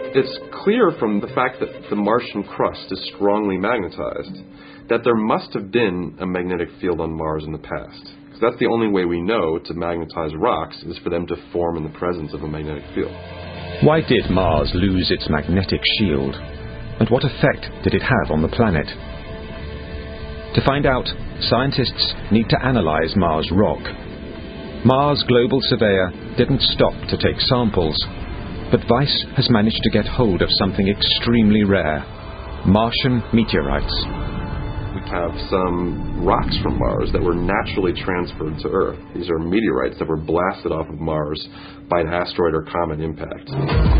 It's clear from the fact that the Martian crust is strongly magnetized that there must have been a magnetic field on Mars in the past. Because that's the only way we know to magnetize rocks is for them to form in the presence of a magnetic field. Why did Mars lose its magnetic shield? And what effect did it have on the planet? To find out, scientists need to analyze Mars rock. Mars Global Surveyor didn't stop to take samples, but Weiss has managed to get hold of something extremely rare: Martian meteorites. We have some rocks from Mars that were naturally transferred to Earth. These are meteorites that were blasted off of Mars by an asteroid or comet impact.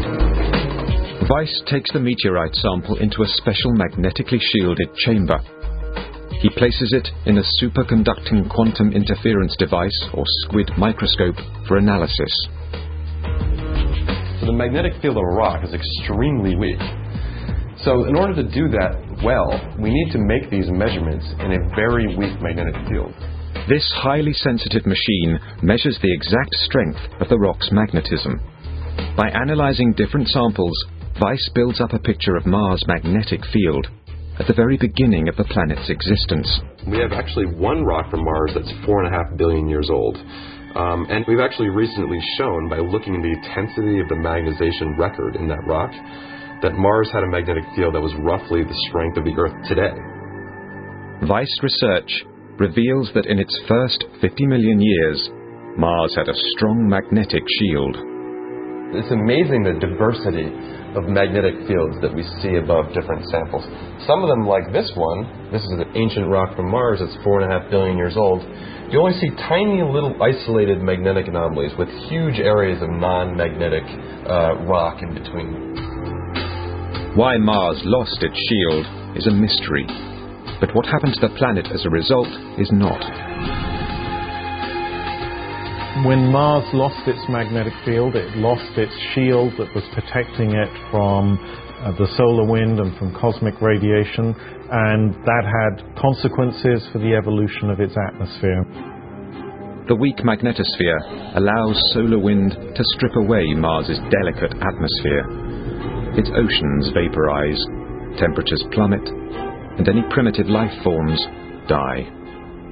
Weiss takes the meteorite sample into a special magnetically shielded chamber. He places it in a superconducting quantum interference device, or SQUID microscope, for analysis. So the magnetic field of a rock is extremely weak. So in order to do that well, we need to make these measurements in a very weak magnetic field. This highly sensitive machine measures the exact strength of the rock's magnetism. By analyzing different samples, Weiss builds up a picture of Mars' magnetic field at the very beginning of the planet's existence. We have actually one rock from Mars that's 4.5 billion years old. And we've actually recently shown, by looking at the intensity of the magnetization record in that rock, that Mars had a magnetic field that was roughly the strength of the Earth today. Weiss research reveals that in its first 50 million years, Mars had a strong magnetic shield. It's amazing the diversity of magnetic fields that we see above different samples. Some of them, like this one, this is an ancient rock from Mars that's 4.5 billion years old. You only see tiny little isolated magnetic anomalies with huge areas of non-magnetic rock in between. Why Mars lost its shield is a mystery, but what happened to the planet as a result is not. When Mars lost its magnetic field, it lost its shield that was protecting it from the solar wind and from cosmic radiation, and that had consequences for the evolution of its atmosphere. The weak magnetosphere allows solar wind to strip away Mars's delicate atmosphere. Its oceans vaporize, temperatures plummet, and any primitive life forms die.